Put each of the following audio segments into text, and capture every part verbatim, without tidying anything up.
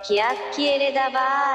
Chiacchiere da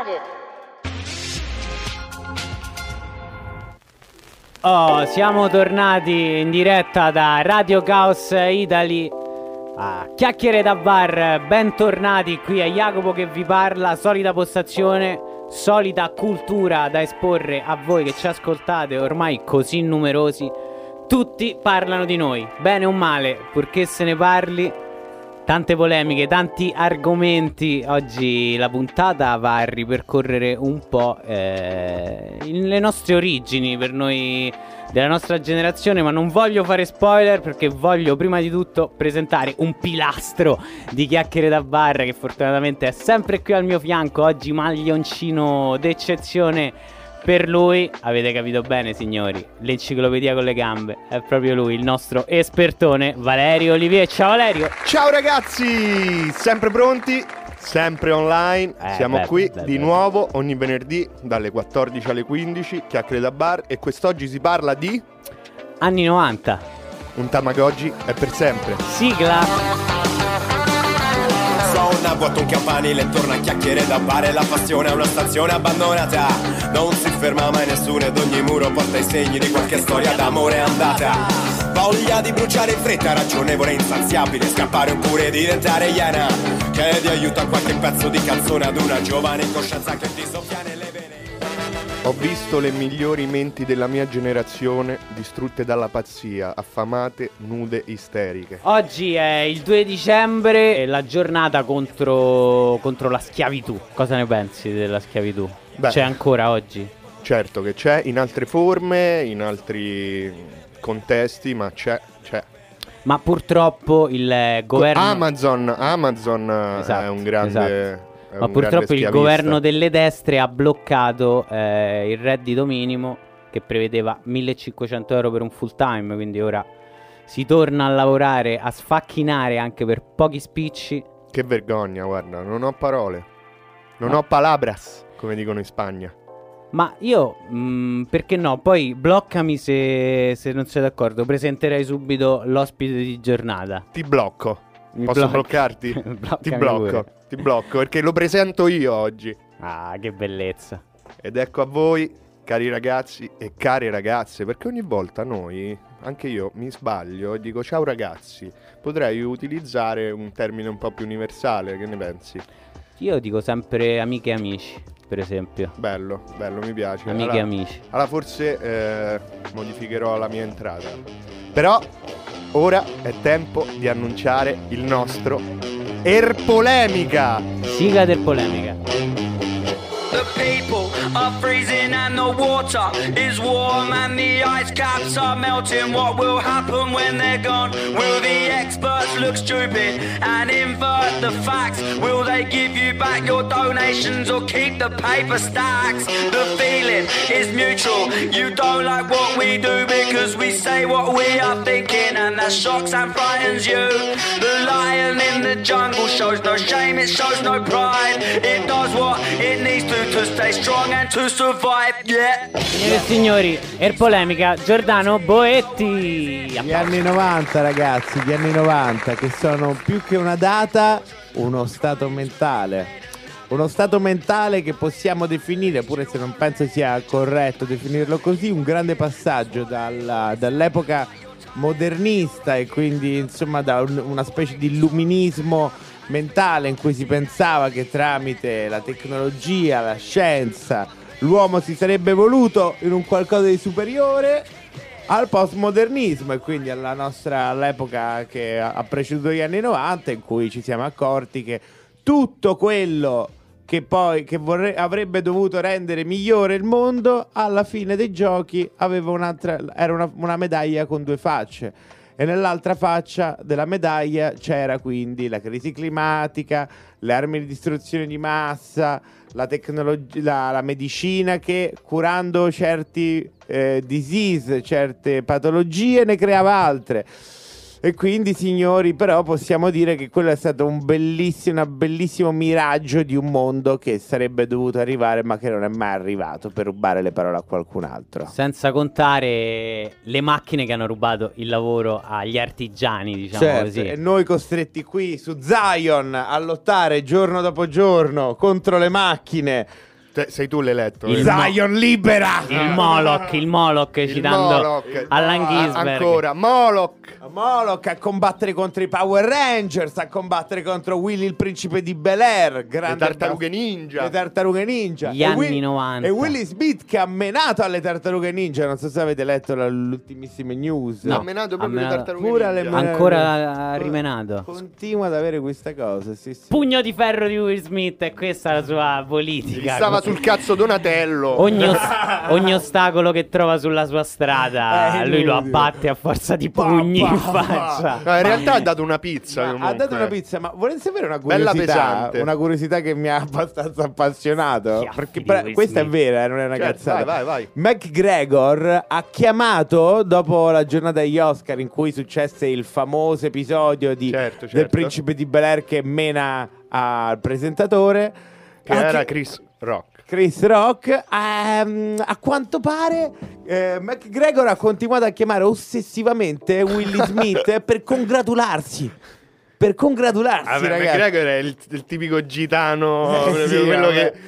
bar. Oh, siamo tornati in diretta da Radio Chaos Italy a Chiacchiere da bar. Bentornati qui a Jacopo che vi parla. Solita postazione, solita cultura da esporre a voi che ci ascoltate, ormai così numerosi. Tutti parlano di noi, bene o male, purché se ne parli. Tante polemiche, tanti argomenti. Oggi la puntata va a ripercorrere un po' eh, le nostre origini per noi della nostra generazione, ma non voglio fare spoiler perché voglio prima di tutto presentare un pilastro di Chiacchiere da bar che fortunatamente è sempre qui al mio fianco. Oggi maglioncino d'eccezione per lui, avete capito bene signori, l'enciclopedia con le gambe, è proprio lui, il nostro espertone Valerio Olivier. Ciao Valerio. Ciao ragazzi, sempre pronti, sempre online, eh, siamo beh, qui beh, di beh. nuovo ogni venerdì dalle quattordici alle quindici, Chiacchiere da bar, e quest'oggi si parla di Anni novanta. un Tamagotchi è per sempre. Sigla. Suona, vuoto un campanile, torna a Chiacchiere da bar e la passione è una stazione abbandonata. Non si ferma mai nessuno ed ogni muro porta i segni di qualche storia d'amore andata. Voglia di bruciare in fretta, ragionevole e insaziabile, scappare oppure diventare iena. Chiedi aiuto a qualche pezzo di canzone ad una giovane incoscienza che ti soffia nelle vene. Ho visto le migliori menti della mia generazione distrutte dalla pazzia, affamate, nude, isteriche. Oggi è il due dicembre, è la giornata contro, contro la schiavitù. Cosa ne pensi della schiavitù? Beh, C'è ancora oggi? Certo che c'è, in altre forme, in altri contesti, ma c'è, c'è. Ma purtroppo il governo... Amazon, Amazon Esatto, è un grande... esatto. è Ma un purtroppo grande il schiavista. governo delle destre ha bloccato eh, il reddito minimo che prevedeva millecinquecento euro per un full time, quindi ora si torna a lavorare, a sfacchinare anche per pochi spicci. Che vergogna, guarda, non ho parole. Non No. ho palabras, come dicono in Spagna. Ma io, mh, perché no? Poi bloccami se, se non sei d'accordo, presenterei subito l'ospite di giornata. Ti blocco. Mi Posso blocchi? bloccarti? Ti Bloccami blocco, pure. ti blocco perché lo presento io oggi. Ah, che bellezza. Ed ecco a voi, cari ragazzi e care ragazze, perché ogni volta noi, anche io, mi sbaglio e dico ciao ragazzi. Potrei utilizzare un termine un po' più universale, che ne pensi? Io dico sempre amiche e amici, per esempio. Bello, bello, mi piace. Amiche Allora- e amici. Allora forse eh, modificherò la mia entrata. Però ora è tempo di annunciare il nostro Erpolemica. Sigla del polemica. The people are freezing and the water is warm and the ice caps are melting. What will happen when they're gone? Will the experts look stupid and invert the facts? Will they give you back your donations or keep the paper stacks? The feeling is mutual. You don't like what we do because we say what we are thinking, and that shocks and frightens you. The lion in the jungle shows no shame, it shows no pride. It does what it needs to to stay strong and to survive, yeah. Signore e signori, Erpolemica, Giordano Boetti. Gli anni novanta, ragazzi, gli anni novanta, che sono più che una data, uno stato mentale. Uno stato mentale che possiamo definire, pure se non penso sia corretto definirlo così, un grande passaggio dalla- dall'epoca modernista e quindi insomma da un- una specie di illuminismo mentale in cui si pensava che tramite la tecnologia, la scienza, l'uomo si sarebbe evoluto in un qualcosa di superiore, al postmodernismo, e quindi alla nostra all'epoca che ha preceduto gli anni novanta, in cui ci siamo accorti che tutto quello che poi che vorre- avrebbe dovuto rendere migliore il mondo, alla fine dei giochi aveva un'altra, era una, una medaglia con due facce. E nell'altra faccia della medaglia c'era quindi la crisi climatica, le armi di distruzione di massa, la tecnologia, la, la medicina che curando certi eh, disease, certe patologie ne creava altre. E quindi, signori, però possiamo dire che quello è stato un bellissimo, un bellissimo miraggio di un mondo che sarebbe dovuto arrivare ma che non è mai arrivato, per rubare le parole a qualcun altro. Senza contare le macchine che hanno rubato il lavoro agli artigiani, diciamo Certo, così. e noi costretti qui su Zion a lottare giorno dopo giorno contro le macchine. Te- sei tu l'eletto. Il eh. mo- Zion libera! Il Moloch, il Moloch, Il citando Moloch. Allan Ah, Ginsberg. ancora Moloch. Moloch a combattere contro i Power Rangers, a combattere contro Willy il principe di Bel-Air, Le grande tartarughe ninja. Le tartarughe ninja. Gli E anni Will- novanta. E Willy Smith che ha menato alle tartarughe ninja. Non so se avete letto la- le ultimissime news. No. Ha menato proprio ha le menato- tartarughe Pure alle ninja. men- Ancora rimenato. Continua ad avere questa cosa, sì, sì. Pugno di ferro di Will Smith, e questa è la sua politica. Gli stava sul cazzo Donatello. Ogni, os- ogni ostacolo che trova sulla sua strada, Eh, lui lo inutile. abbatte a forza di Pa, pugni pa, in pa. faccia. No, in realtà ha dato una pizza. Ma ha comunque. dato una pizza, ma volete sapere una Bella curiosità? pesante. Una curiosità che mi ha abbastanza appassionato. Chiaffi Perché di pre- Will questa è Smith. vera, eh, non è una Certo, cazzata. vai, vai, vai. McGregor ha chiamato, dopo la giornata degli Oscar in cui successe il famoso episodio di, Certo, del certo. principe di Bel-Air che mena al presentatore, Che ha era chi- Chris Rock. Chris Rock, ehm, a quanto pare eh, McGregor ha continuato a chiamare ossessivamente Willy Smith per congratularsi. Per congratularsi, Vabbè, ragazzi. McGregor è il, il tipico gitano, Eh, proprio sì, quello vabbè. che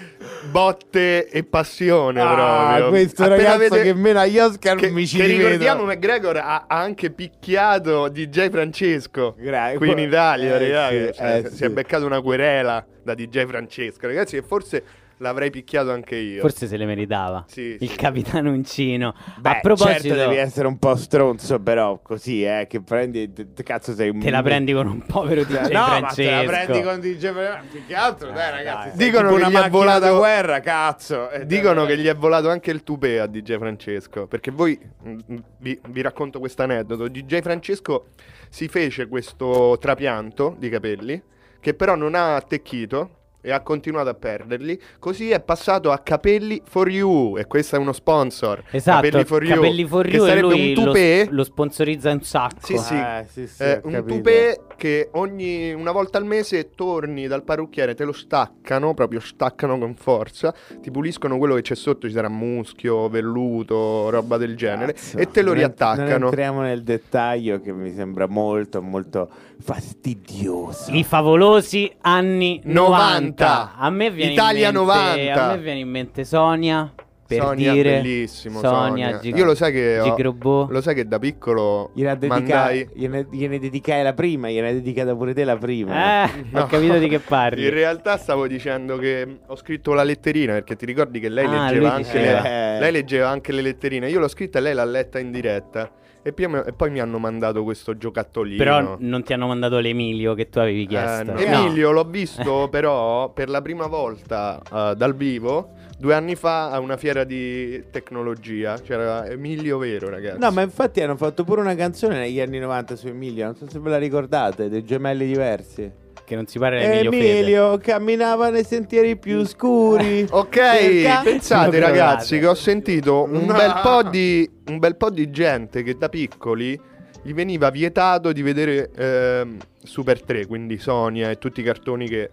botte e passione Ah, proprio. questo Appena ragazzo vede- che mena agli Oscar che, mi ci che rivedo. ricordiamo, McGregor ha, ha anche picchiato D J Francesco Gra- qui in Italia, eh, ragazzi. sì, Cioè, eh, si sì. è beccato una querela da D J Francesco, ragazzi, e forse l'avrei picchiato anche io. Forse se le meritava. Sì, il sì. capitano Uncino. Beh, a proposito, certo devi essere un po' stronzo, però così, eh, che prendi, te- te- cazzo sei un... te la prendi con un povero D J No, ma Francesco. te la prendi con D J Francesco. Più che altro, dai, ragazzi. sei Dicono tipo che una gli è macchina volato- da guerra, cazzo. Eh, Dicono dai. che gli è volato anche il tupè a D J Francesco. Perché voi mh, vi, vi racconto questo aneddoto. D J Francesco si fece questo trapianto di capelli, che però non ha attecchito e ha continuato a perderli. Così è passato a Capelli for You. E questo è uno sponsor. Esatto, Capelli for You, Capelli for che You, e sarebbe lui un tupè. lo, lo sponsorizza un sacco. Sì, sì. Eh, sì, sì, Eh, ho un capito. tupè che ogni una volta al mese torni dal parrucchiere, te lo staccano, proprio staccano con forza, ti puliscono quello che c'è sotto, ci sarà muschio, velluto, roba del genere, Cazzo, e te lo non- riattaccano. Non entriamo nel dettaglio, che mi sembra molto, molto fastidioso. I favolosi anni novanta. novanta. A me viene Italia in mente, novanta. A me viene in mente Sonia. Per Sonia, dire bellissimo, Sonia, Sonia. Gig- Io lo sai che ho- Gigrobot. lo sai che da piccolo Gliene, dedica- mandai gliene, gliene dedicai la prima, gliene dedicata pure te la prima. Eh, No. ho capito di che parli. In realtà stavo dicendo che ho scritto la letterina, perché ti ricordi che lei Ah, leggeva lui anche diceva. le, lei leggeva anche le letterine. Io l'ho scritta e lei l'ha letta in diretta. E poi, e poi mi hanno mandato questo giocattolino. Però non ti hanno mandato l'Emilio che tu avevi Eh, chiesto. no. No. Emilio l'ho visto però per la prima volta eh, dal vivo due anni fa a una fiera di tecnologia. C'era Emilio vero, ragazzi. No, ma infatti hanno fatto pure una canzone negli anni novanta su Emilio, non so se ve la ricordate, dei gemelli diversi. Che non si parla di Emilio, Fede. Emilio camminava nei sentieri più scuri. Ok, Cerca- pensate Lo ragazzi provate. che ho sentito un, No. bel po' di, un bel po' di gente che da piccoli gli veniva vietato di vedere ehm, Super tre, quindi Sonia e tutti i cartoni che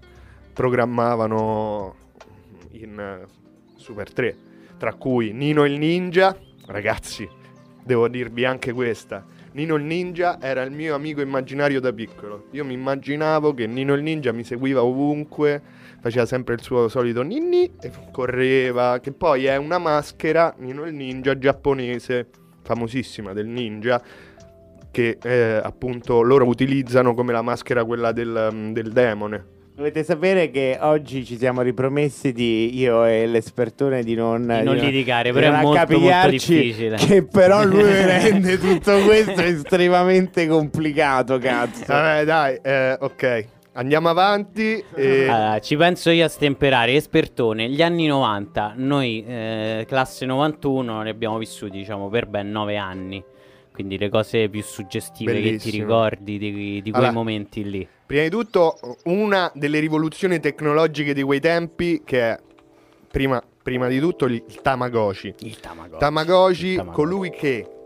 programmavano in eh, Super tre, tra cui Nino il Ninja. Ragazzi, devo dirvi anche questa. Nino il Ninja era il mio amico immaginario da piccolo. Io mi immaginavo che Nino il Ninja mi seguiva ovunque, faceva sempre il suo solito ninni e correva, che poi è una maschera, Nino il Ninja, giapponese, famosissima del ninja, che eh, appunto loro utilizzano come la maschera quella del, um, del demone. Dovete sapere che oggi ci siamo ripromessi di io e l'espertone di non, Di non litigare, di però è non molto, molto accapigliarci, difficile. Che però lui rende tutto questo estremamente complicato, cazzo. Vabbè dai, eh, ok, andiamo avanti. E... Allora, ci penso io a stemperare. Espertone, gli anni novanta, noi eh, classe novantuno ne abbiamo vissuti, diciamo, per ben nove anni. Quindi le cose più suggestive che ti Bellissimo. ricordi di, di quei Allora, momenti lì. Prima di tutto, una delle rivoluzioni tecnologiche di quei tempi, che è prima, prima di tutto il, il Tamagotchi. Il Tamagotchi. Tamagotchi, Il Tamagotchi. colui che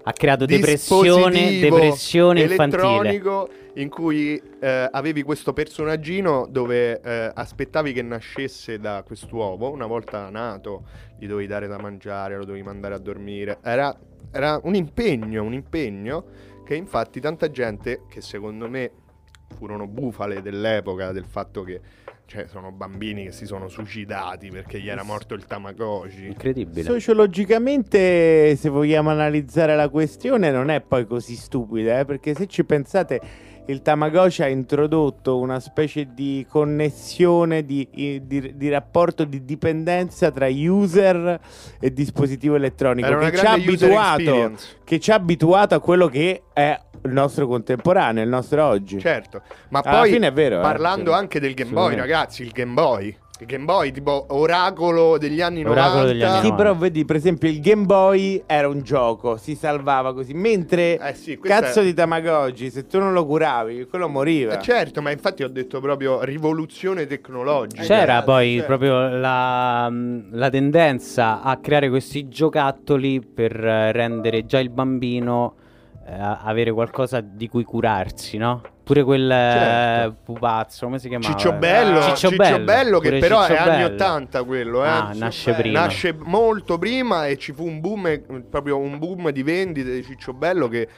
ha creato depressione, dispositivo depressione infantile. elettronico in cui eh, avevi questo personaggino dove eh, aspettavi che nascesse da quest'uovo. Una volta nato gli dovevi dare da mangiare, lo dovevi mandare a dormire. Era, era un impegno, un impegno che infatti tanta gente, che secondo me furono bufale dell'epoca, del fatto che cioè sono bambini che si sono suicidati perché gli era morto il Tamagotchi. Incredibile. Sociologicamente, se vogliamo analizzare la questione, non è poi così stupida, eh? Perché se ci pensate, il Tamagotchi ha introdotto una specie di connessione, di, di, di rapporto di dipendenza tra user e dispositivo elettronico, Era una che ci, ha grande user abituato, experience. che ci ha abituato a quello che è il nostro contemporaneo, il nostro oggi. Certo, ma Alla poi fine è vero, eh, parlando sì. anche del Game Boy, Assolutamente. ragazzi, il Game Boy. Il Game Boy, tipo oracolo degli anni Oracolo novanta. degli anni Sì, novanta. però vedi, per esempio, il Game Boy era un gioco, si salvava così. Mentre Eh sì, questo cazzo è- di Tamagotchi, se tu non lo curavi, quello moriva. Eh, certo, ma infatti ho detto proprio rivoluzione tecnologica. C'era Eh, poi certo. proprio la, la tendenza a creare questi giocattoli per eh, rendere già il bambino eh, avere qualcosa di cui curarsi, no? Pure quel eh, Certo. pupazzo, come si chiamava? Cicciobello, Ah, Cicciobello, che pure però è Cicciobello. anni ottanta quello, eh. Ah, nasce prima. Nasce molto prima e ci fu un boom, eh, proprio un boom di vendite di Cicciobello che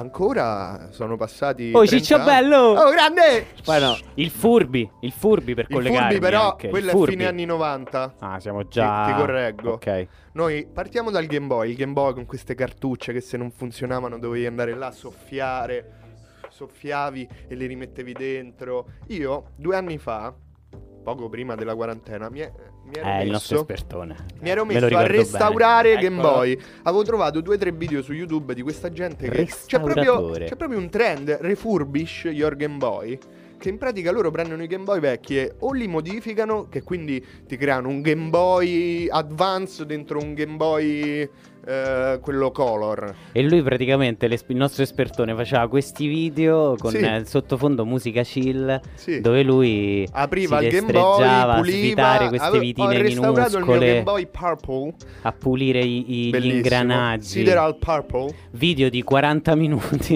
ancora sono passati Oh, trenta Cicciobello! anni. Oh, grande! Poi no, il Furby, il Furby per Il collegarmi Furby però, anche, il quello è Furby. fine anni novanta. Ah, siamo già... Ti- ti correggo. Ok. Noi partiamo dal Game Boy, il Game Boy con queste cartucce che se non funzionavano dovevi andare là a soffiare, soffiavi e le rimettevi dentro. Io due anni fa, poco prima della quarantena, mi, è- mi ero Eh, il nostro messo, espertone. mi ero Me lo messo a ricordo restaurare bene. Game Eccolo. Boy. Avevo trovato due o tre video su YouTube di questa gente che c'è proprio, Restauratore. c'è proprio un trend, refurbish your Game Boy. Che in pratica loro prendono i Game Boy vecchi e o li modificano, che quindi ti creano un Game Boy Advance dentro un Game Boy eh, quello color. E lui praticamente, l'esp- il nostro espertone, faceva questi video con Sì. eh, il sottofondo musica chill, Sì. dove lui Apriva si il Game Boy, destreggiava a puliva. svitare queste Ave- vitine ho restaurato il mio Game minuscole, Boy Purple. a pulire i- i- gli Bellissimo. ingranaggi. Sideral Purple. Video di quaranta minuti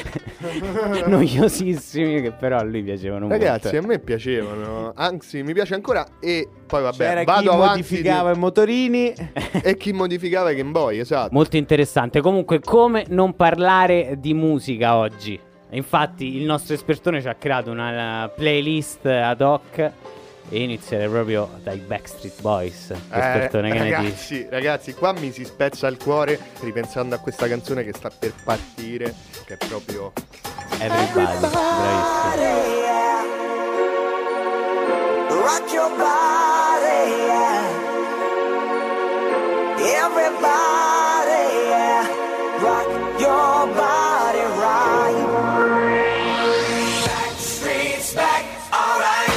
noiosissimi, che però a lui piacevano Ragazzi, molto. a me piacevano. Anzi, mi piace ancora. E poi vabbè, C'era vado chi avanti. modificava i motorini. di- E chi modificava i Game Boy, esatto. Molto interessante. Comunque, come non parlare di musica oggi? E infatti, il nostro espertone ci ha creato una uh, playlist ad hoc. E inizierei proprio dai Backstreet Boys. Espertone, Eh, che ne dici? ragazzi, ragazzi, qua mi si spezza il cuore ripensando a questa canzone che sta per partire, che è proprio Everybody, bravissimo. Rock your body, yeah. Everybody, yeah. Rock your body right. Back streets back, alright.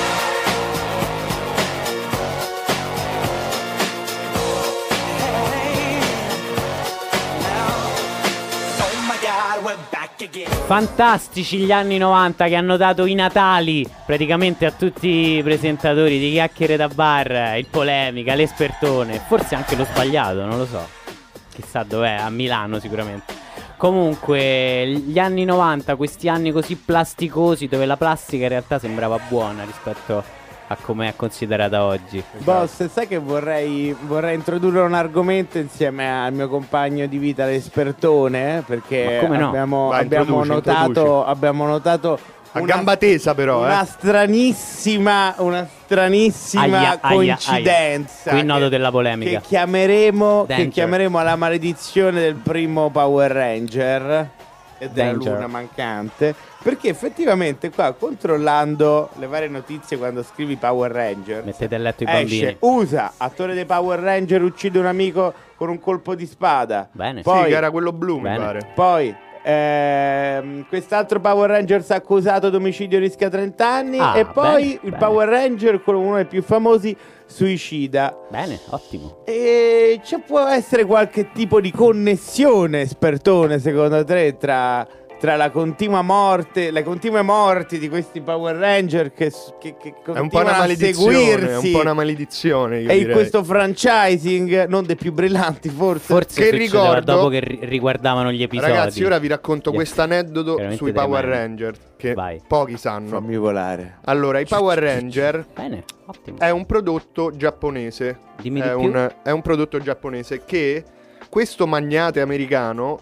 Hey, now, oh my God, we're back again. Fantastici gli anni novanta che hanno dato i Natali praticamente a tutti i presentatori di Chiacchiere da Bar, il Polemica, l'espertone, forse anche lo sbagliato, non lo so. Chissà dov'è, a Milano sicuramente. Comunque, gli anni novanta, questi anni così plasticosi dove la plastica in realtà sembrava buona rispetto a come è considerata oggi. Boss, sai che vorrei, vorrei introdurre un argomento insieme al mio compagno di vita, l'espertone, eh, perché Ma come no? abbiamo, Vai, abbiamo introduci, notato, introduci. abbiamo notato a una- gamba tesa però, una eh. stranissima, una stranissima Aia, aia, coincidenza. aia. Qui il nodo che- della polemica. Che chiameremo, che Danger. chiameremo la maledizione del primo Power Ranger e della Danger. luna mancante. Perché effettivamente qua, controllando le varie notizie quando scrivi Power Ranger, Mettete a letto i esce, bambini. usa, attore dei Power Ranger uccide un amico con un colpo di spada. Bene. Poi, Sì, che era quello blu, Bene. mi pare. poi ehm, quest'altro Power Ranger si è accusato d'omicidio, rischia trenta anni. Ah, e poi bene, il bene. Power Ranger, quello uno dei più famosi, suicida. Bene, ottimo. E ci può essere qualche tipo di connessione, espertone, secondo te, tra, tra la continua morte, le continue morti di questi Power Ranger che, che, che È un po' una continuano a maledizione, è seguirsi, un po' una maledizione, io e in direi. questo franchising non dei più brillanti forse. Forse Che succedeva ricordo- dopo che ri- riguardavano gli episodi. Ragazzi, ora vi racconto Yes. questo aneddoto Veramente sui Power tremendo. Ranger che Vai. pochi sanno. Fammi volare. Allora, i Power Ranger Bene, ottimo. è un prodotto giapponese. Dimmi è, di più. un, è un prodotto giapponese che questo magnate americano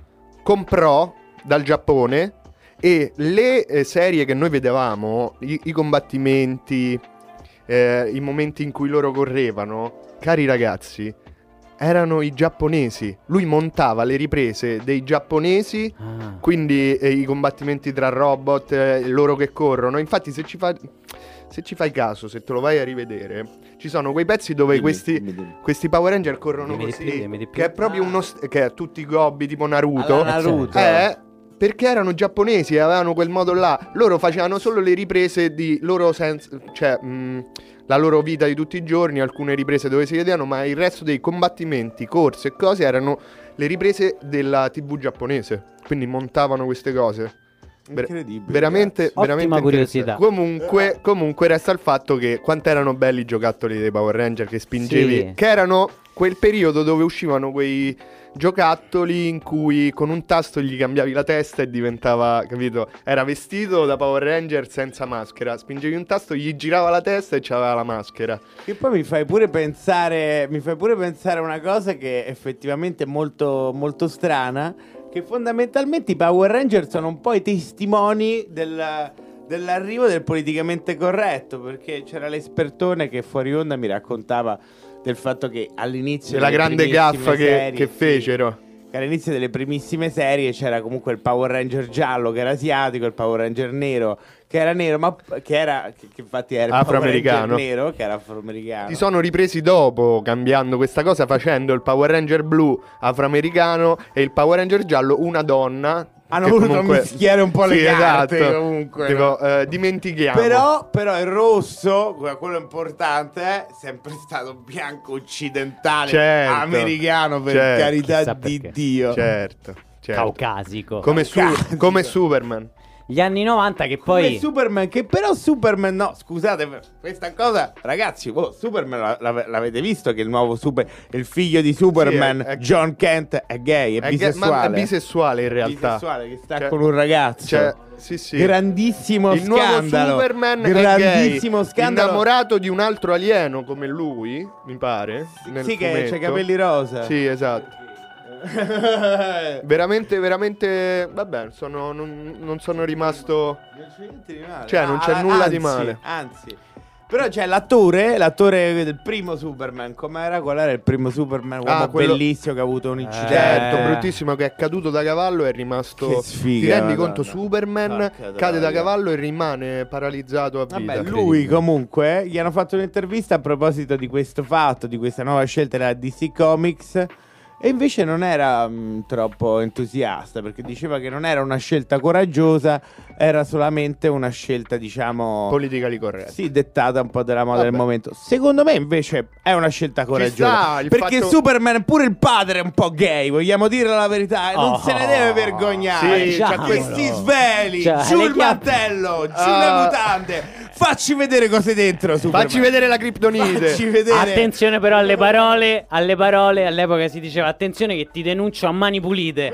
comprò dal Giappone, e le eh, serie che noi vedevamo, i, i combattimenti, eh, i momenti in cui loro correvano, cari ragazzi, erano i giapponesi. Lui montava le riprese dei giapponesi, Ah. quindi eh, i combattimenti tra robot, eh, loro che corrono. Infatti, se ci, fa, se ci fai caso, se te lo vai a rivedere, ci sono quei pezzi dove Dimmi, questi, dimmi, dimmi. questi Power Ranger corrono Dimmi di così, più, dimmi di più. che è proprio uno st- che è tutti gobi tipo Naruto. Alla Naruto. Eh, perché erano giapponesi e avevano quel modo là. Loro facevano solo le riprese di loro senza, cioè mh, la loro vita di tutti i giorni, alcune riprese dove si vedevano, ma il resto dei combattimenti, corse e cose erano le riprese della tivù giapponese. Quindi montavano queste cose. Ver- Incredibile, veramente, ragazzi. veramente Ottima curiosità. interessante. Comunque, comunque resta il fatto che quanto erano belli i giocattoli dei Power Ranger che spingevi, Sì. che erano quel periodo dove uscivano quei giocattoli in cui con un tasto gli cambiavi la testa e diventava, capito? Era vestito da Power Ranger senza maschera, spingevi un tasto, gli girava la testa e c'aveva la maschera. Che poi mi fai pure pensare, mi fai pure pensare una cosa che effettivamente è molto, molto strana, che fondamentalmente i Power Ranger sono un po' i testimoni del, dell'arrivo del politicamente corretto, perché c'era l'espertone che fuori onda mi raccontava del fatto che all'inizio Della delle grande primissime gaffa che, serie, che sì, fecero. che all'inizio delle primissime serie c'era comunque il Power Ranger giallo che era asiatico, il Power Ranger nero che era nero, ma che era che, che infatti era il Power Afroamericano. Ranger nero che era afroamericano. Si sono ripresi dopo, cambiando questa cosa, facendo il Power Ranger blu afroamericano e il Power Ranger giallo una donna. Hanno che voluto comunque- mischiare un po' le Sì, carte, esatto. comunque, Tipo, no? eh, dimentichiamo. Però, però il rosso, quello importante, è sempre stato bianco occidentale, Certo, americano, per certo. carità Chissà di perché. Dio. Certo, certo. Caucasico. Come, su- Caucasico. come Superman. Gli anni novanta che Come poi... Superman, che però Superman, no, scusate, questa cosa, ragazzi, oh, Superman la- la- l'avete visto che il nuovo Super, il figlio di Superman, Sì, è- è- John Kent, è gay, è, È, ga- bisessuale. ma è bisessuale in realtà. Bisessuale, che sta Cioè- con un ragazzo. Cioè, sì, sì. Grandissimo Il nuovo scandalo. Superman grandissimo è gay, scandalo. innamorato di un altro alieno come lui, mi pare. Nel Sì, che c'ha fumetto. i capelli rosa. Sì, esatto. Veramente, veramente. Vabbè, sono, non, non sono rimasto. Non c'è niente di male. Cioè, non c'è nulla di anzi, male. Anzi. Però c'è l'attore, l'attore del primo Superman. Com'era? Qual era il primo Superman? Uomo Ah, quello- bellissimo che ha avuto un incidente. Certo, Eh. bruttissimo, che è caduto da cavallo e è rimasto. Che sfiga, Ti rendi Madonna. conto? Superman Porca cade da troia. cavallo e rimane paralizzato a vita. Vabbè, lui comunque gli hanno fatto un'intervista a proposito di questo fatto, di questa nuova scelta della D C Comics. E invece non era mh, troppo entusiasta, perché diceva che non era una scelta coraggiosa, era solamente una scelta, diciamo, Politically corretto. sì, dettata un po' dalla moda Vabbè. del momento. Secondo me invece è una scelta coraggiosa, sta, il perché fatto- Superman, pure il padre è un po' gay, vogliamo dire la verità, e non Oh, se ne deve vergognare. sì, C'ha diciamolo. questi sveli, Cioè, giù le il chiappe- mantello, giù Ah. le mutande, facci vedere cose dentro Superman. Facci vedere la criptonite. Facci vedere. Attenzione però alle parole, alle parole, all'epoca si diceva attenzione che ti denuncio a mani pulite.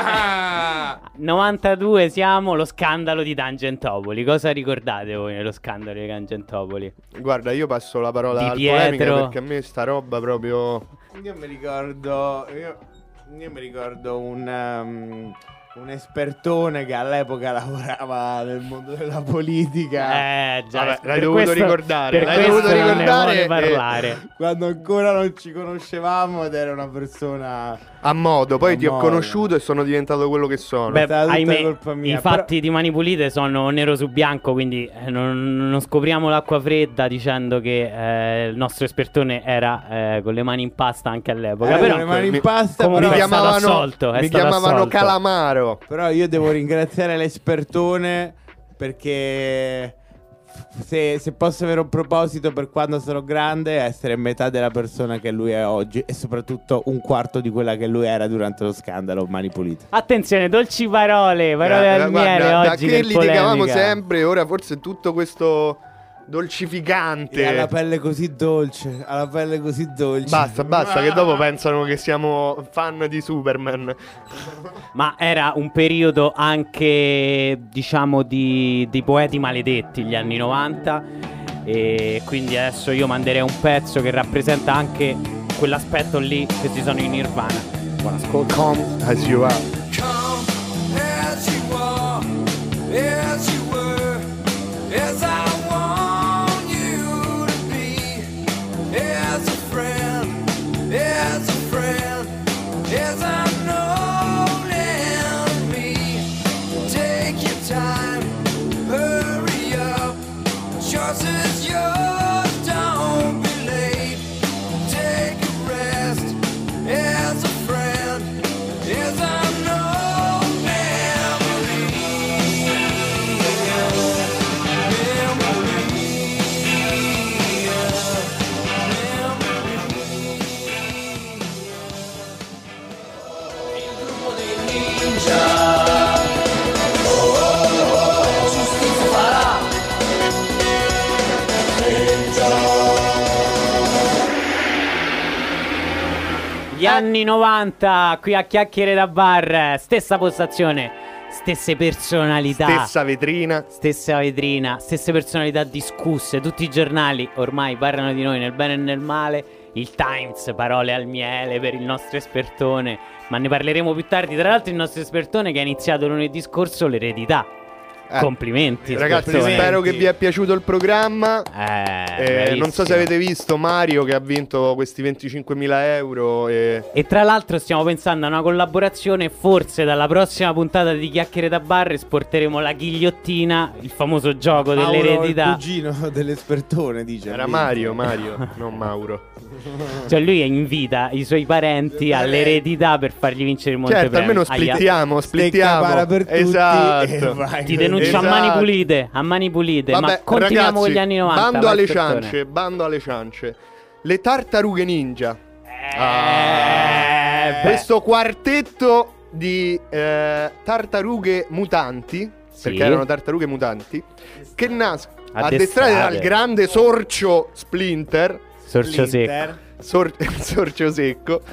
novantadue siamo, lo scandalo di Tangentopoli. Cosa ricordate voi nello scandalo di Tangentopoli? Guarda, io passo la parola Di al Pietro. polemica perché a me sta roba proprio. Io mi ricordo. Io, io mi ricordo un. um, un espertone che all'epoca lavorava nel mondo della politica. Eh già, Vabbè, per l'hai dovuto questo- ricordare, per l'hai questo dovuto non ne ricordare vuole e- parlare. Quando ancora non ci conoscevamo ed era una persona. A modo, poi A ti ho modo. conosciuto e sono diventato quello che sono. Beh, stata tutta ahimè, colpa mia, i fatti di Mani Pulite sono nero su bianco, quindi eh, non, non scopriamo l'acqua fredda dicendo che eh, il nostro espertone era eh, con le mani in pasta anche all'epoca. Eh, però con le mani in mi- pasta, comunque mi è però, stato chiamavano, assolto, è mi stato chiamavano assolto. Calamaro. però io devo ringraziare l'espertone perché se, se posso avere un proposito per quando sarò grande, è essere metà della persona che lui è oggi e soprattutto un quarto di quella che lui era durante lo scandalo Mani Pulite. Attenzione, dolci parole, parole Eh, al guarda, miele da oggi che nel litigavamo polemica. sempre, ora forse tutto questo dolcificante. E alla pelle così dolce, alla pelle così dolce. Basta, basta, che dopo pensano che siamo fan di Superman. Ma era un periodo anche, diciamo, di, di poeti maledetti, gli anni novanta. E quindi adesso io manderei un pezzo che rappresenta anche quell'aspetto lì, che si sono in Nirvana. Buon ascolto. Come as you are. Come as you are, as you were, as I want you to be, as a friend, as a friend, as I'm known in me. Take your time, hurry up, choice is yours, don't be late. Take a rest, as a friend, as I'm known memory. Il gruppo dei ninja. Oh, oh, oh, giustizia farà. Gli anni novanta, qui a Chiacchiere da Bar, stessa postazione, stesse personalità. Stessa vetrina. Stessa vetrina, stesse personalità discusse, tutti i giornali ormai parlano di noi nel bene e nel male. Il Times, parole al miele per il nostro espertone, ma ne parleremo più tardi. Tra l'altro il nostro espertone che ha iniziato lunedì scorso l'eredità. Eh, Complimenti, Ragazzi, espertone. spero che vi è piaciuto il programma. Eh, Eh, non so se bravissimo. avete visto Mario che ha vinto questi venticinquemila euro. E... E tra l'altro stiamo pensando a una collaborazione. Forse dalla prossima puntata di Chiacchiere da Bar esporteremo la ghigliottina, il famoso gioco Mauro, dell'eredità. il cugino dell'espertone, dice. Era Mario, Mario, non Mauro. Cioè lui invita i suoi parenti all'eredità per fargli vincere il montepremi. Certo, almeno Aia. splittiamo, Stecca splittiamo. para per tutti Esatto. e vai. Ti denuncio a Esatto. mani pulite, a mani pulite. Vabbè, Ma continuiamo ragazzi, con gli anni novanta. Bando vai, alle ispettore. ciance, bando alle ciance. Le tartarughe ninja. Eh, beh. Questo quartetto di eh, tartarughe mutanti, Sì. perché erano tartarughe mutanti, che nascono Addestrate. addestrate dal grande sorcio Splinter, Sorcio secco. Splinter. sor- sorcio secco,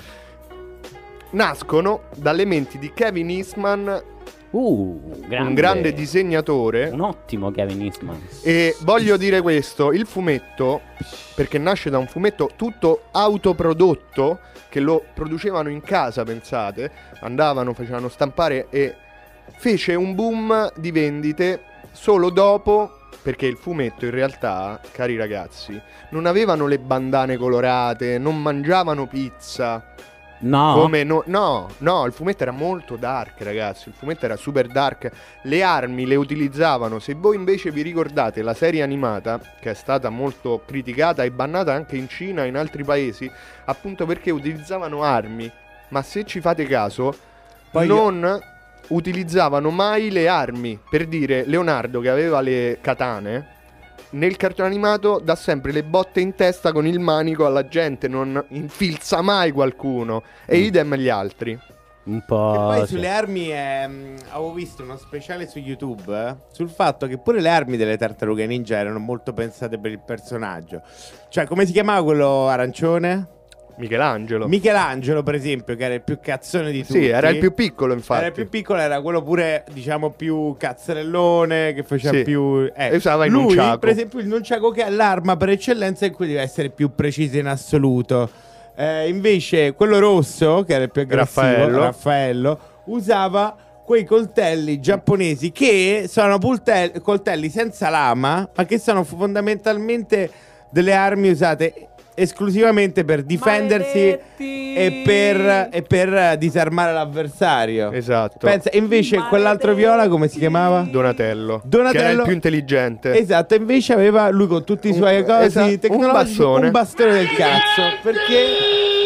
nascono dalle menti di Kevin Eastman, Uh, grande. un grande disegnatore. Un ottimo Kevin Eastman. E voglio dire questo, il fumetto, perché nasce da un fumetto tutto autoprodotto, che lo producevano in casa, pensate, andavano, facevano stampare e fece un boom di vendite solo dopo, perché il fumetto in realtà, cari ragazzi, non avevano le bandane colorate, non mangiavano pizza. No. Come no, no, no, il fumetto era molto dark, ragazzi. Il fumetto era super dark. Le armi le utilizzavano. Se voi invece vi ricordate la serie animata, che è stata molto criticata e bannata anche in Cina e in altri paesi, appunto perché utilizzavano armi. Ma se ci fate caso, Poi non utilizzavano mai le armi. Per dire, Leonardo che aveva le katane, nel cartone animato dà sempre le botte in testa con il manico alla gente, non infilza mai qualcuno. E Mm. idem gli altri. Un E po'. poi sì. sulle armi ehm, avevo visto uno speciale su YouTube eh, sul fatto che pure le armi delle tartarughe ninja erano molto pensate per il personaggio. Cioè, come si chiamava quello arancione? Michelangelo. Michelangelo, per esempio, che era il più cazzone di tutti. Sì, era il più piccolo, infatti. Era il più piccolo, era quello pure, diciamo, più cazzarellone, che faceva Sì. più... Eh, E usava il lui, nunchaku. per esempio, il nunchaku, che è l'arma per eccellenza in cui deve essere più preciso in assoluto. Eh, invece, quello rosso, che era il più aggressivo, Raffaello. Raffaello, usava quei coltelli giapponesi che sono pultel- coltelli senza lama, ma che sono fondamentalmente delle armi usate esclusivamente per difendersi Maledetti. e per, e per disarmare l'avversario. Esatto. Pensa, invece quell'altro viola come si chiamava? Donatello. Donatello- Che era il più intelligente. Esatto, invece aveva lui con tutti i suoi Un- cosi esatto, un tecnologici bastone. un bastone del cazzo, perché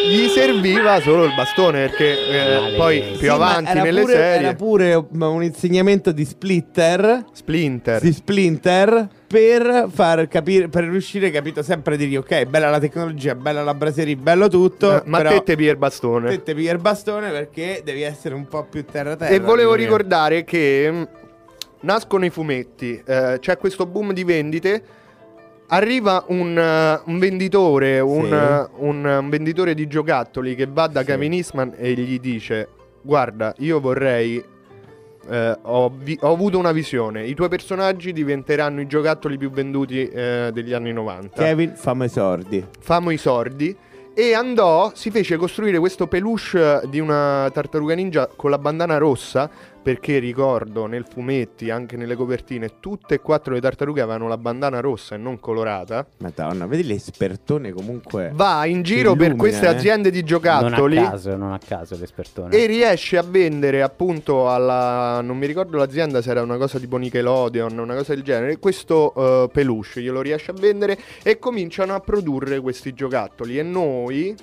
gli serviva solo il bastone perché eh, Male. poi Sì, più ma avanti era nelle pure, serie era pure un insegnamento di Splitter. Splinter. Di Splinter per far capire, per riuscire, capito, sempre a dire ok, bella la tecnologia, bella la braserie, bello tutto. Eh, ma però te te pigli il bastone. te te pigli il bastone perché devi essere un po' più terra terra. E volevo amico mio. ricordare che mh, nascono i fumetti, eh, c'è questo boom di vendite. Arriva un, uh, un venditore, un, Sì. uh, un, uh, un venditore di giocattoli che va da Sì. Kevin Eastman e gli dice: guarda, io vorrei. eh, ho, vi- ho avuto una visione. I tuoi personaggi diventeranno i giocattoli più venduti eh, degli anni novanta. Kevin, famo i sordi. Famo i sordi. E andò, si fece costruire questo peluche di una tartaruga ninja con la bandana rossa, perché ricordo nel fumetti, anche nelle copertine, tutte e quattro le tartarughe avevano la bandana rossa e non colorata. Madonna, vedi l'espertone comunque. Va in giro illumina, per queste eh. aziende di giocattoli Non a caso, non a caso l'espertone. e riesce a vendere appunto alla, non mi ricordo l'azienda se era una cosa tipo Nickelodeon, una cosa del genere, questo uh, peluche glielo riesce a vendere e cominciano a produrre questi giocattoli. E noi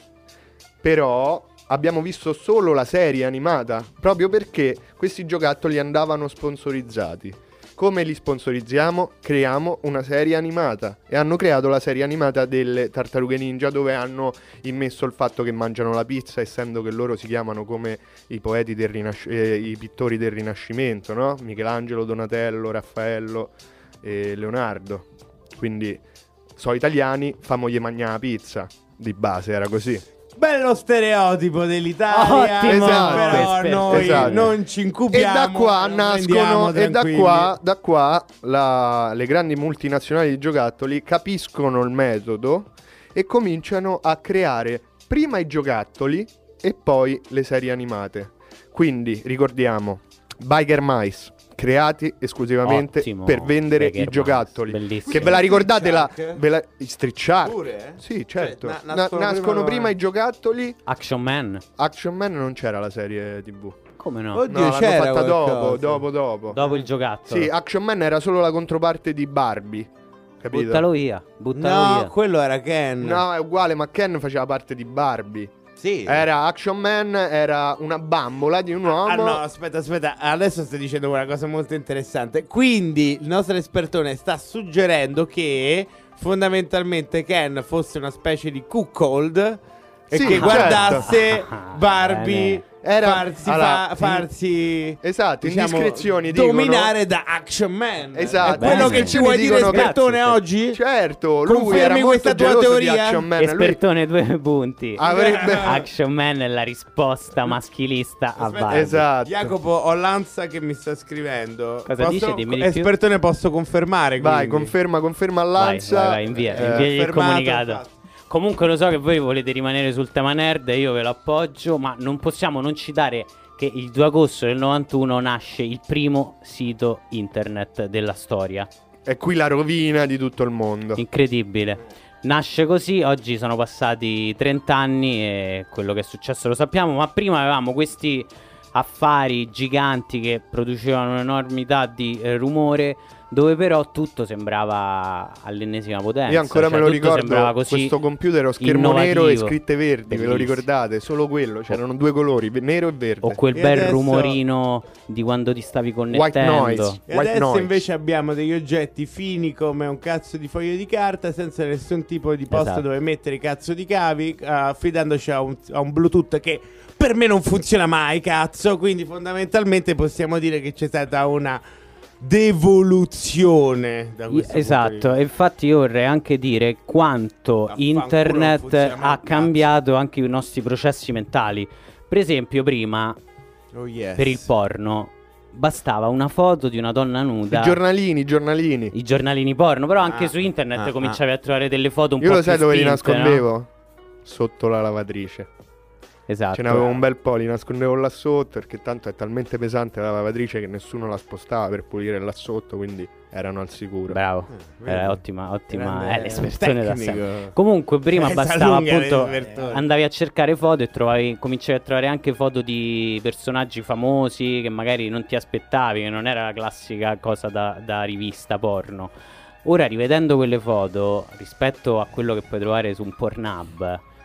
però abbiamo visto solo la serie animata, proprio perché questi giocattoli andavano sponsorizzati. Come li sponsorizziamo? Creiamo una serie animata. E hanno creato la serie animata delle Tartarughe Ninja, dove hanno immesso il fatto che mangiano la pizza, essendo che loro si chiamano come i poeti del rinasc- eh, i pittori del Rinascimento, no? Michelangelo, Donatello, Raffaello e Leonardo. Quindi so italiani, famogli mangiare la pizza. Di base era così. Bello stereotipo dell'Italia. Ottimo. Però Esatto. noi Esatto. non ci E incubiamo. da qua non nascono, andiamo e da tranquilli. qua, da qua la- le grandi multinazionali di giocattoli capiscono il metodo e cominciano a creare prima i giocattoli e poi le serie animate. Quindi ricordiamo, Biker Mice, creati esclusivamente Ottimo, per vendere Biker i giocattoli. Mice, bellissimo. Che ve la ricordate la, Street Shark? ve la i Street Shark? Pure, eh? Sì, certo. Cioè, na- Na- nascono nascono, prima- prima i giocattoli. Action Man? Action Man non c'era la serie tivù. Come no? Oddio, No, l'hanno c'era fatta dopo, qualcosa. dopo, dopo. Dopo il giocattolo. Sì, Action Man era solo la controparte di Barbie. Capito? Buttalo via, buttalo No, via. quello era Ken. No, è uguale, ma Ken faceva parte di Barbie. Sì. Era Action Man, era una bambola di un uomo. Ah no, aspetta, aspetta, adesso stai dicendo una cosa molto interessante. Quindi il nostro espertone sta suggerendo che fondamentalmente Ken fosse una specie di cuckold e Sì, che certo. guardasse Barbie Bene. Era- farsi, allora, fa- farsi Esatto, diciamo, indiscrezioni dominare da Action Man. Esatto, È quello bene. che ci vuoi dire, Dicono che- espertone, oggi? Certo, lui Confermi era molto questa tua geloso di teoria? Action Man. Lui Espertone due punti. avrebbe Action Man è la risposta maschilista a Aspetta, Barbie. Esatto. Jacopo, ho Lanza che mi sta scrivendo. Cosa Posso- dice? Dimmi di più. Espertone, posso confermare. Vai, quindi. conferma, conferma Vai, all'Anza. vai, vai, invia, Eh, invia il fermato, comunicato. fatto. Comunque lo so che voi volete rimanere sul tema nerd, io ve lo appoggio, ma non possiamo non citare che il due agosto del novantuno nasce il primo sito internet della storia. È qui la rovina di tutto il mondo. Incredibile. Nasce così, oggi sono passati trenta anni e quello che è successo lo sappiamo, ma prima avevamo questi affari giganti che producevano un'enormità di eh, rumore, dove però tutto sembrava all'ennesima potenza. Io ancora cioè, me lo tutto sembrava ricordo, così questo computer ho schermo innovativo. nero e scritte verdi, ve lo Bellissimo. ricordate? Solo quello, c'erano due colori, ve- nero e verde. O quel E bel adesso- rumorino di quando ti stavi White connettendo. noise. E White adesso noise. invece abbiamo degli oggetti fini come un cazzo di foglio di carta, senza nessun tipo di posto Esatto. dove mettere i cazzo di cavi, eh, affidandoci a un, a un Bluetooth che per me non funziona mai, cazzo. Quindi fondamentalmente possiamo dire che c'è stata una devoluzione da questo Esatto, punto e di infatti io vorrei anche dire quanto Vaffanculo, internet non funziona mai ha un cazzo. cambiato anche i nostri processi mentali. Per esempio, prima vista. Oh, yes. per il porno bastava una foto di una donna nuda. I giornalini, i giornalini. I giornalini porno, però anche Ah, su internet ah, cominciavi a trovare delle foto un Io po' lo più sai dove li spinte, nascondevo? no? Sotto la lavatrice. Esatto. Ce n'avevo un bel po', li nascondevo là sotto perché tanto è talmente pesante la lavatrice che nessuno la spostava per pulire là sotto, quindi erano al sicuro. Bravo. vedi? Era ottima, ottima. Grande È l'espressione da tecnico. sempre. Comunque prima Eh, bastava Salunga, appunto l'espertone. andavi a cercare foto e trovavi, cominciavi a trovare anche foto di personaggi famosi che magari non ti aspettavi, che non era la classica cosa da, da rivista porno. Ora rivedendo quelle foto rispetto a quello che puoi trovare su un Pornhub,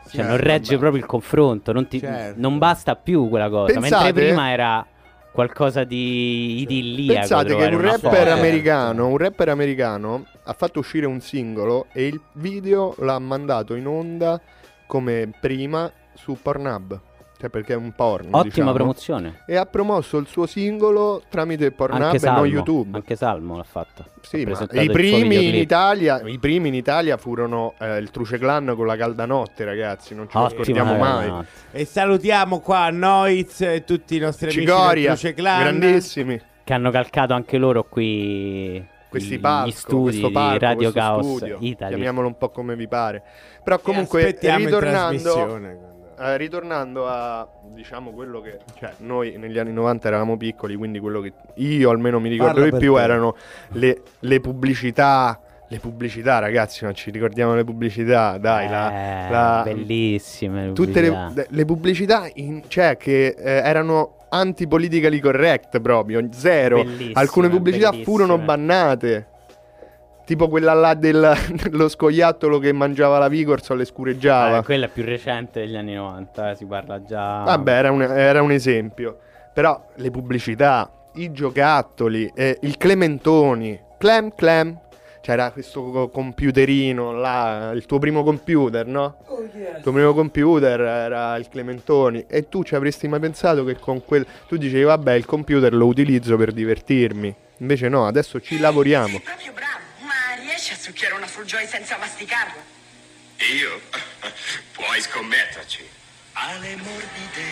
Cioè Certo, non regge vabbè. proprio il confronto, non, ti- Certo. non basta più quella cosa. Pensate- Mentre prima era qualcosa di idilliaco. Pensate che trovare un una rapper foto. americano, un rapper americano ha fatto uscire un singolo e il video l'ha mandato in onda come prima su Pornhub. Cioè perché è un porno, Ottima diciamo. promozione. E ha promosso il suo singolo tramite Pornhub Anche e Salmo, non YouTube. anche Salmo l'ha fatto. Sì, Ha ma presentato i il suo primi in videoclip. Italia, i primi in Italia furono eh, il Truce Clan con la Caldanotte, ragazzi, non ce lo Ottima, scordiamo mai. no. E salutiamo qua Noiz e tutti i nostri amici del Cigoria, Truce Clan. grandissimi. Che hanno calcato anche loro qui Questi gli palco, studi questo di palco, Radio questo Chaos studio, Italy. chiamiamolo un po' come vi pare. Però E comunque aspettiamo in ritornando trasmissione. Eh, ritornando a diciamo quello che cioè noi negli anni novanta eravamo piccoli, quindi quello che io almeno mi ricordo Parla di per più te. erano le, le pubblicità. Le pubblicità, ragazzi, non ci ricordiamo le pubblicità, dai, la, Eh, la- bellissime tutte pubblicità. le, le pubblicità in- cioè che eh, erano anti-politically correct proprio, zero. Bellissime, Alcune pubblicità bellissime. furono bannate. Tipo quella là del- dello scoiattolo che mangiava la Vigor's o le scureggiava. Eh, quella è più recente degli anni novanta, eh, si parla già. Vabbè, era un, era un esempio. Però le pubblicità, i giocattoli, eh, il Clementoni, Clem Clem, c'era questo co- computerino là, il tuo primo computer, no? Il tuo primo computer era il Clementoni e tu ci avresti mai pensato che con quel... Tu dicevi, vabbè, il computer lo utilizzo per divertirmi. Invece no, adesso ci lavoriamo. Proprio bravo, ma riesci a succhiare una Frujoy senza masticarla? Io? Puoi scommetterci. Alle morbide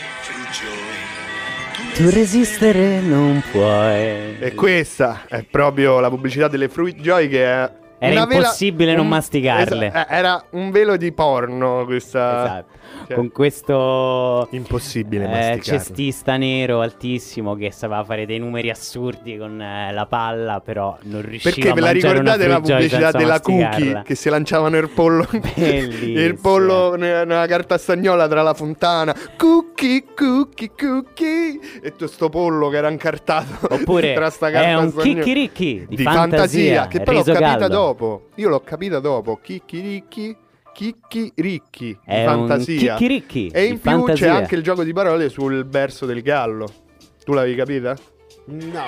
Frujoy. Tu resistere non puoi. E questa è proprio la pubblicità delle Fruit Joy che è... Era una vela- impossibile non masticarle. esa- eh, era un velo di porno questa... Esatto. Cioè, Con questo impossibile eh, masticarle. cestista nero altissimo che sapeva fare dei numeri assurdi con eh, la palla, però non riusciva Perché a ve la mangiare una ricordate la Fruit Joy pubblicità senza della masticarla. Cookie che si lanciavano il pollo Bellissima. il pollo ne- nella carta stagnola tra la fontana, cookie cookie cookie, e tu sto pollo che era incartato Oppure tra sta carta è un stagnola. chicchiricchi di, di fantasia, che poi l'ho riso capita caldo. dopo. Io l'ho capita dopo. Chicchiricchi, chicchiricchi di È un fantasia. chicchiricchi E di in più c'è fantasia. anche il gioco di parole sul verso del gallo. Tu l'avevi capita? No.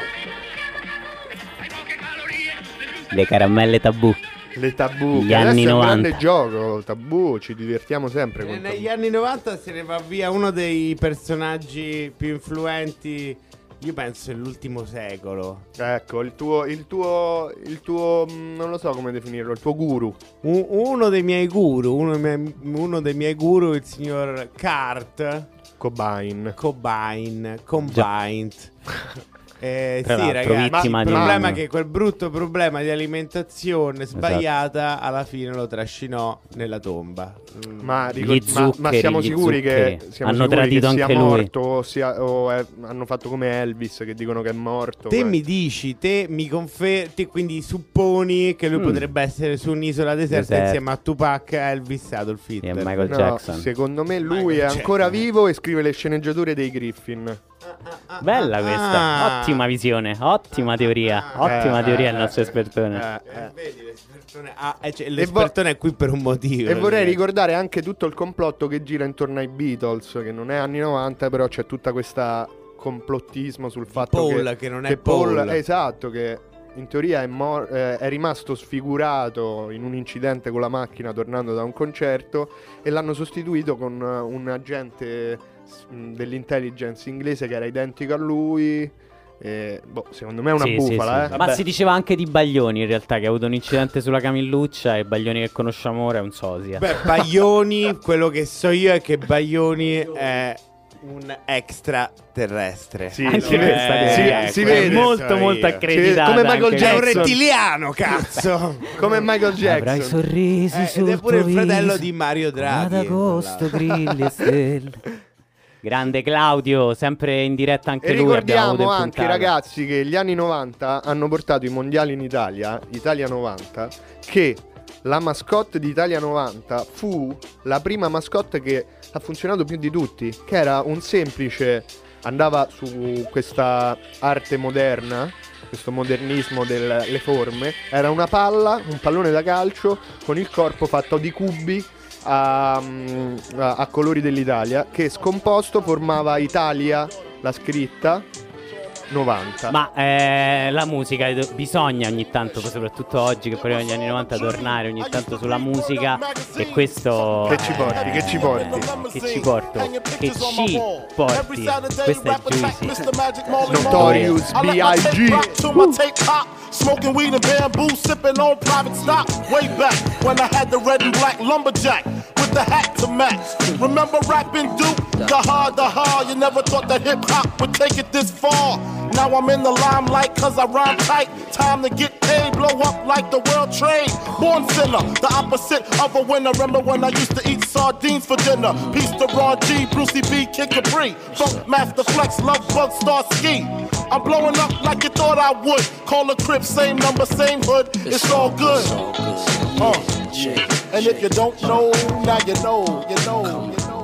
Le caramelle tabù. Le tabù. Gli che adesso anni è un novanta. grande gioco. Tabù, ci divertiamo sempre E con negli tabù. anni novanta se ne va via uno dei personaggi più influenti, io penso, nell'ultimo secolo. Ecco, il tuo, il tuo, il tuo, mh, non lo so come definirlo, il tuo guru. Un- uno dei miei guru, uno, dei miei- uno dei miei guru, il signor Kurt Cobain. Cobain, Combined. Eh, Tra sì, l'altro, ragazzi, vittima il di problema un- è che quel brutto problema di alimentazione sbagliata alla fine lo trascinò nella tomba. Mm. Ma, Gli ricor- ma- ma zuccheri, siamo gli sicuri che, zuccheri. siamo Hanno sicuri tradito che sia anche lui. morto o, sia- o è- hanno fatto come Elvis che dicono che è morto. Te eh. mi dici, te mi confermi, quindi supponi che lui Mm. potrebbe essere su un'isola deserta Deserta. insieme a Tupac, Elvis e Adolf E Hitler. Michael No, Jackson. secondo me lui Michael è ancora Jackson. vivo e scrive le sceneggiature dei Griffin. Bella questa, Ah. ottima visione, ottima teoria, ottima Eh, teoria eh, il nostro eh, espertone. eh, Eh, eh. vedi, l'espertone, ah, eh, cioè, vo- l'espertone è qui per un motivo. E vorrei ragazzi. ricordare anche tutto il complotto che gira intorno ai Beatles, che non è anni novanta, però c'è tutta questa complottismo sul fatto Paul, che, che non è che Paul, Paul. esatto, che in teoria è, mor- eh, è rimasto sfigurato in un incidente con la macchina tornando da un concerto e l'hanno sostituito con eh, un agente s- mh, dell'intelligence inglese che era identico a lui. E, boh, secondo me è una Sì, bufala, sì, sì. eh. Ma Vabbè. si diceva anche di Baglioni in realtà, che ha avuto un incidente sulla Camilluccia e Baglioni che conosciamo ora è un sosia. Beh, Baglioni, quello che so io è che Baglioni è un extraterrestre. Sì, Anche si questa vede, è- si- è si vede. molto so molto io. accreditata. Come Michael anche È un Jackson. rettiliano, cazzo! Come Michael Avrai Jackson. sorrisi Eh, sul ed è pure tuo il fratello viso, di Mario come Draghi. ad agosto, grilli e stelle. Grande Claudio, sempre in diretta anche E lui. abbiamo avuto ricordiamo in anche, puntata. ragazzi, che gli anni novanta hanno portato i mondiali in Italia, Italia novanta, che la mascotte di Italia novanta fu la prima mascotte che ha funzionato più di tutti, che era un semplice, andava su questa arte moderna, questo modernismo delle forme, era una palla, un pallone da calcio con il corpo fatto di cubi a, a, a colori dell'Italia, che scomposto formava Italia, la scritta, novanta. Ma eh, la musica, bisogna ogni tanto, soprattutto oggi che parliamo degli anni novanta, tornare ogni tanto sulla musica. E questo Che ci porti, eh, che ci porti Che ci porto, che ci porti. Questo è Juicy. Notorious B I G. Smoking weed and bamboo, sipping on private stock. Way back when I had the red and black lumberjack with the hat to match. Remember rapping Duke? The hard, the hard. You never thought that hip hop would take it this far. Now I'm in the limelight cause I rhyme tight. Time to get paid, blow up like the world trade. Born sinner, the opposite of a winner. Remember when I used to eat sardines for dinner? Peace to Ron G, Brucey B, Kid Capri. Funk Master Flex, Love Bug, Star Ski. I'm blowing up like you thought I would. Call a crib, same number, same hood. It's all good. Uh. And if you don't know, now you know, you know, you know.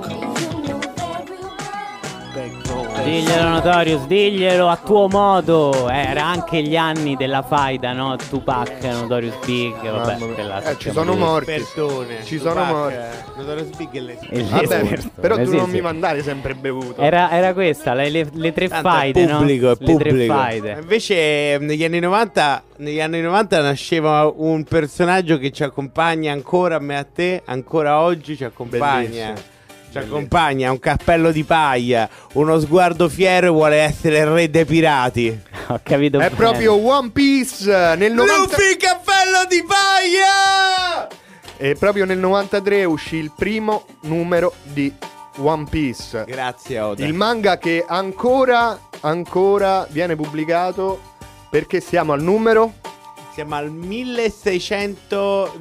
Diglielo Notorious, diglielo a tuo modo. Era anche gli anni della faida, no? Tupac, Notorious Big. Vabbè, quella eh, ci sono morti. Perdone, Ci sono morti. Notorious Big e le Vabbè, però tu sì, non sì. mi mandare sempre bevuto. Era, era questa, le, le, le tre Tanto è faide, pubblico, no? è Le tre pubblico. faide. Invece negli anni novanta negli anni novanta nasceva un personaggio che ci accompagna ancora, a me e a te, ancora oggi ci accompagna. Bellissimo. Ci accompagna un cappello di paglia, uno sguardo fiero e vuole essere il re dei pirati. Ho capito È bene. proprio One Piece nel novanta... Luffy cappello di paglia! E proprio nel novantatré uscì il primo numero di One Piece. Grazie Oda. Il manga che ancora, ancora viene pubblicato, perché siamo al numero... Siamo al milleseicento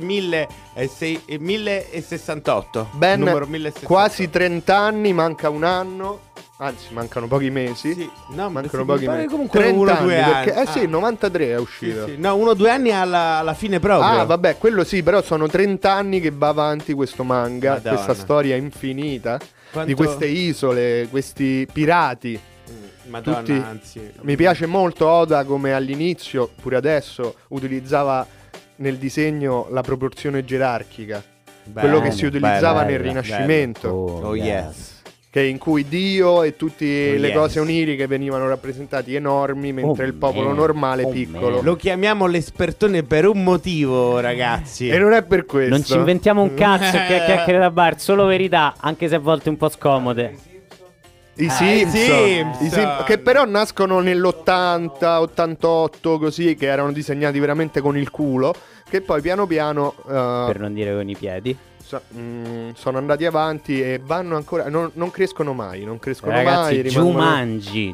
millesessantotto. Ben numero milleseicentosessantotto. quasi trenta anni, manca un anno. Anzi, mancano pochi mesi. Sì, no, ma mancano sì, pochi mi pare mesi. comunque trenta uno o anni, due perché, anni. eh sì, Ah. il novantatré è Sì, uscito. sì. No, uno o due anni alla, alla fine proprio. Ah, vabbè, quello sì, però sono trenta anni che va avanti questo manga, Madonna. questa storia infinita Quanto- di queste isole, questi pirati. Madonna, tutti. anzi. Mi piace molto Oda come all'inizio, pure adesso, utilizzava nel disegno la proporzione gerarchica. Quello che si utilizzava bello, nel bello. Rinascimento. Oh, Oh yes. Che in cui Dio e tutte Oh, le yes. cose oniriche venivano rappresentati enormi, mentre Oh, il popolo man. normale Oh, piccolo. man. Lo chiamiamo l'espertone per un motivo, ragazzi. E non è per questo. Non ci inventiamo un cazzo che è chiacchiere da bar, solo verità, anche se a volte un po' scomode. I Ah, Simpson, i Simpson. I Sim- che però nascono nell'ottanta, ottantotto, così, che erano disegnati veramente con il culo, che poi piano piano eh, Per non dire con i piedi. so- mm, sono andati avanti e vanno ancora, non, non crescono mai, non crescono Ragazzi, mai. rimangono- Jumanji.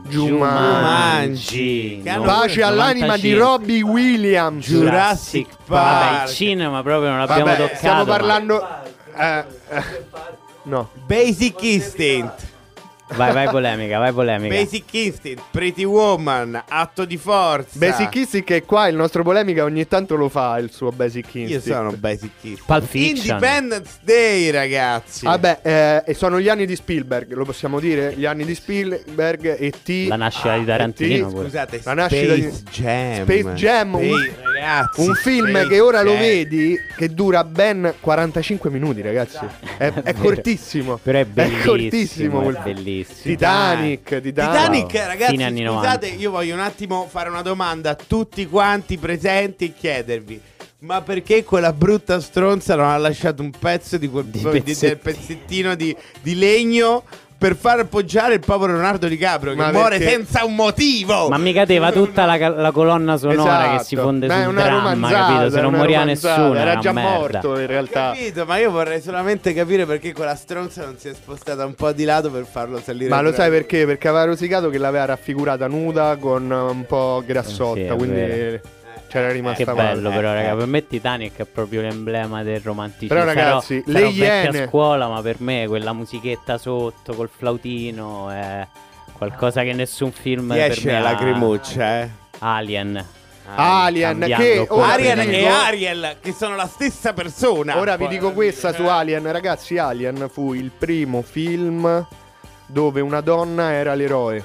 Jumanji. Che hanno- Pace all'anima di novantacinque. Robbie Williams. Jurassic Vabbè, Park. il cinema proprio non l'abbiamo Vabbè, toccato. stiamo ma- parlando eh, eh, no. Basic Instinct. Vai, vai polemica, vai polemica. Basic Instinct, Pretty Woman, Atto di forza. Basic Instinct, che qua il nostro polemica ogni tanto lo fa il suo Basic Io Instinct. sono Basic Instinct. Pulp Fiction. Independence Day, ragazzi. Vabbè, eh, e sono gli anni di Spielberg, lo possiamo dire? Gli anni di Spielberg e T. La nascita di Tarantino E T, pure. Scusate, La nascita di- Space Jam. Space Jam, un- Space- ragazzi, Un film Space che ora lo Jam. vedi che dura ben quarantacinque minuti, ragazzi. È, è vero. cortissimo. Però è bellissimo, cortissimo. è quel- bellissimo. Titanic, Titanic. Titanic, Wow. ragazzi, Fine anni scusate, novanta. io voglio un attimo fare una domanda a tutti quanti presenti e chiedervi: ma perché quella brutta stronza non ha lasciato un pezzo di quel Di di- del pezzetti. pezzettino di, di legno per far appoggiare il povero Leonardo DiCaprio che Ma muore perché- senza un motivo? Ma mica teva tutta la, la colonna sonora Esatto. che si fonde Beh, è sul una dramma, romanzata, capito? Se è non una moriva romanzata, nessuno, era una già merda. morto in realtà. Capito, ma io vorrei solamente capire perché quella stronza non si è spostata un po' di lato per farlo salire. Ma lo in sai bravo. perché? Perché aveva rosicato che l'aveva raffigurata nuda con un po' grassotta, Eh sì, è quindi vero. c'era rimasta Che male. bello però, Eh, raga. eh. Per me Titanic è proprio l'emblema del romanticismo. Però, ragazzi, sarò, le sarò vecchia Iene- a scuola, ma per me quella musichetta sotto col flautino è qualcosa che nessun film Ti per esce me la ha. lacrimuccia, eh. Alien. Alien, Cambiando che qua. ora Ariel vi e dico- Ariel, che sono la stessa persona. Ora vi Poi- dico questa su Alien, ragazzi. Alien fu il primo film dove una donna era l'eroe.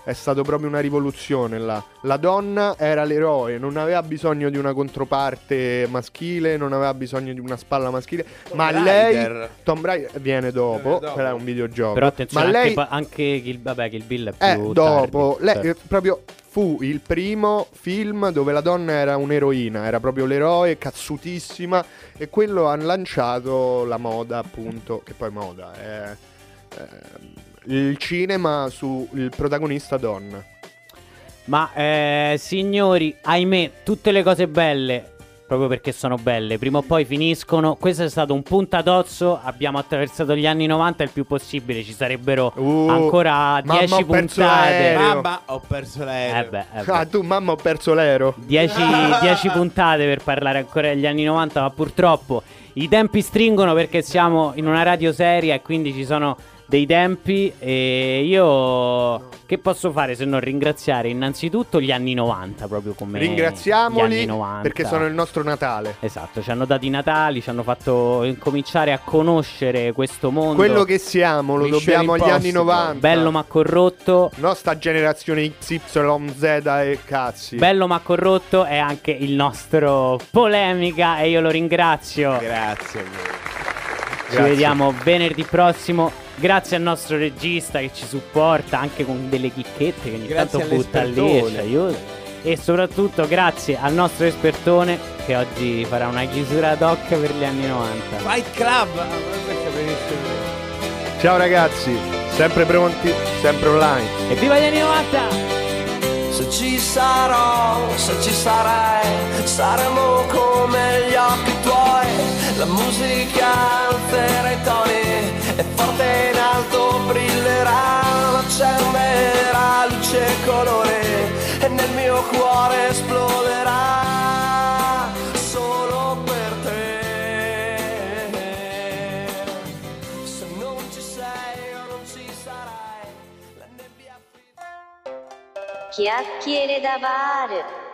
è stato proprio una rivoluzione là. La donna era l'eroe, non aveva bisogno di una controparte maschile, non aveva bisogno di una spalla maschile, Tomb ma Raider. lei Tomb Raider viene dopo, Viene dopo. però è un videogioco. Però attenzione, ma lei anche, pa- anche Kill, vabbè, Kill Bill è più eh, dopo, tardi, lei certo. eh, proprio fu il primo film dove la donna era un'eroina, era proprio l'eroe, cazzutissima, e quello ha lanciato la moda, appunto, che poi moda è eh, il cinema sul protagonista donna. Ma eh, signori, ahimè, tutte le cose belle, proprio perché sono belle, prima o poi finiscono. Questo è stato un puntatozzo. Abbiamo attraversato gli anni novanta il più possibile. Ci sarebbero Uh, ancora mamma, dieci ho perso puntate. l'aereo. Mamma, ho perso l'aereo. Eh beh, eh beh. Ah, tu mamma ho perso l'aereo. dieci puntate per parlare ancora degli anni novanta, ma purtroppo i tempi stringono perché siamo in una radio seria e quindi ci sono dei tempi, e io che posso fare se non ringraziare innanzitutto gli anni novanta, proprio come gli Ringraziamoli anni novanta, perché sono il nostro Natale. Esatto, ci hanno dato i Natali, ci hanno fatto incominciare a conoscere questo mondo. Quello che siamo lo Mission dobbiamo agli anni Impossible. novanta. Bello ma corrotto. Nostra generazione X Y Z e cazzi. Bello ma corrotto è anche il nostro Polemica, e io lo ringrazio. Grazie a voi. Ci Grazie. vediamo venerdì prossimo. Grazie al nostro regista che ci supporta anche con delle chicchette che ogni Grazie tanto butta lì e ci all'espertone. aiuta. E soprattutto grazie al nostro espertone che oggi farà una chiusura ad hoc per gli anni novanta. Fight Club. Ah, questo è benissimo. Ciao ragazzi, sempre pronti, sempre online. Evviva gli anni novanta! Se ci sarò, se ci sarai, saremo come gli occhi tuoi. La musica alzerà i toni e forte in alto brillerà, accenderà luce e colore e nel mio cuore esploderà solo per te. Se non ci sei o non ci sarai, la nebbia. Chiacchiere da bar.